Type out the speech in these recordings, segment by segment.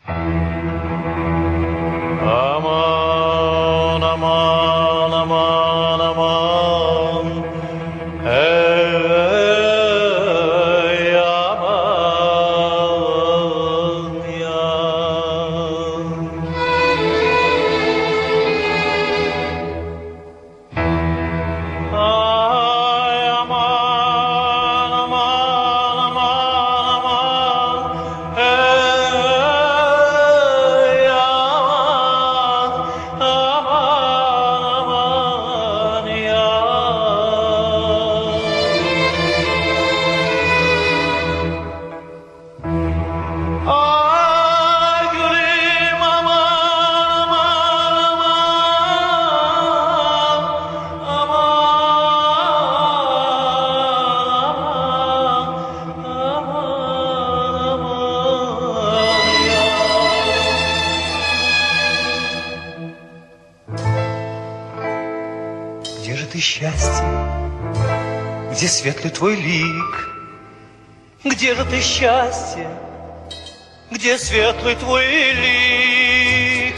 Aman aman aman aman, ey aman ya. Ay aman aman aman aman, ey aman aman aman ya. Ay gülüm aman aman aman aman aman ya. Где же ты, счастье? Где светлый твой лик? Где же ты, счастье? Где светлый твой лик?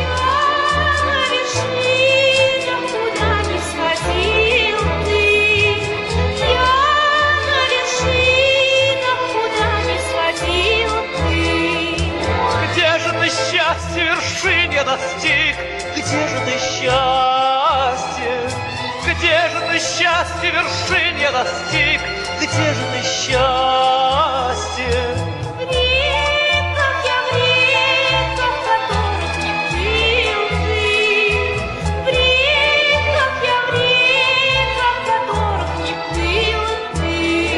Вершинах, куда не сходил ты, я на вершинах, куда не сходил ты. Где же ты, счастье, вершин я достиг? Где же ты, счастье? Где же ты, счастье, вершин я достиг? Где же ты, счастье? В реках я, в реках, в которых не плыл ты, в реках я, в реках, в которых не плыл ты.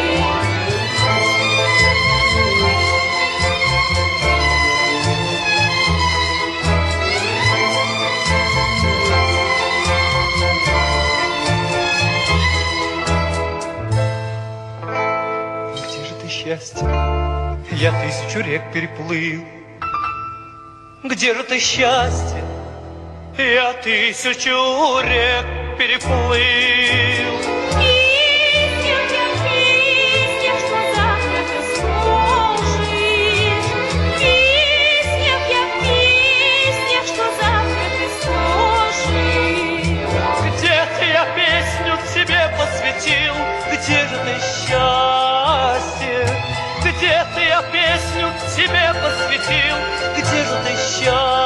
Где же ты, счастье? Я тысячу рек переплыл. Где же ты, счастье? Я тысячу рек переплыл. В песнях я, в песнях, что завтра ты сложишь. В песнях я, в песнях, что завтра ты сложишь. Где-то я песню тебе посвятил. Где же ты, счастье? Где-то я песню тебе посвятил. Где же ты, счастье?